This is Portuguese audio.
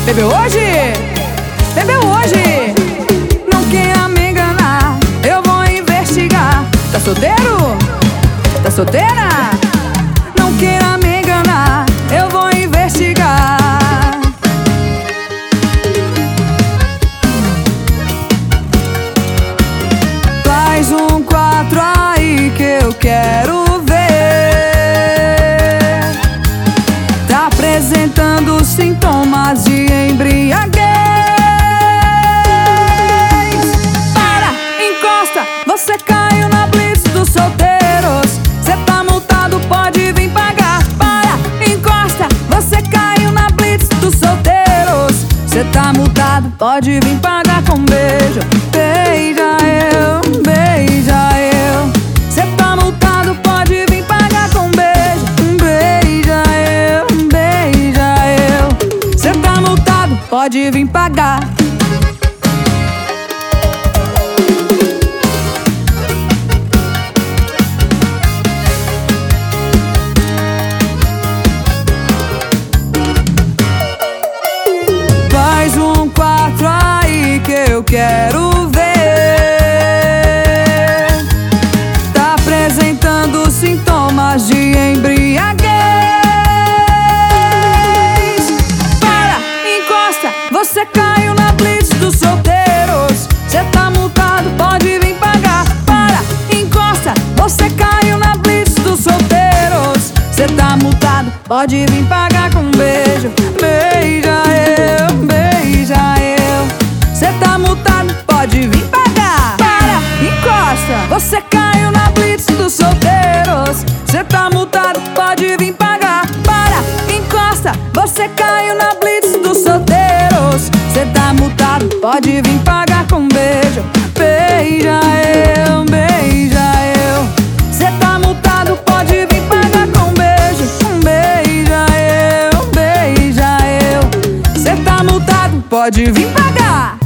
Bebeu hoje? Bebeu hoje? Não queira me enganar, eu vou investigar. Tá solteiro? Tá solteira? Não queira me enganar, eu vou investigar. Faz um 4 aí que eu quero ver. Tá apresentando sintomas de embriaguez. Para, encosta, você caiu na blitz dos solteiros. Cê tá multado, pode vir pagar. Para, encosta, você caiu na blitz dos solteiros. Cê tá multado, pode vir pagar com beijo. Beija eu, beija eu. Cê tá multado, pode vir pagar com beijo. Beija eu, beija eu. Cê tá multado, pode vir pagar. Faz um 4 aí que eu quero ver. Tá apresentando sintomas de embriaguez. Para, encosta, você caiu na blitz dos solteiros. Cê tá multado, pode vir pagar. Para, encosta, você caiu na blitz dos solteiros. Cê tá multado, pode vir pagar com beijo. Beija eu, beija eu. Cê tá multado, pode vir pagar. Para, encosta, você caiu na blitz dos solteiros. Cê tá multado, pode vir pagar. Para, encosta, você caiu na blitz dos solteiros. Cê tá multado, pode vir pagar com beijo. Beija eu, beija eu. Cê tá multado, pode vir pagar com beijo. Beija eu, beija eu. Cê tá multado, pode vir pagar.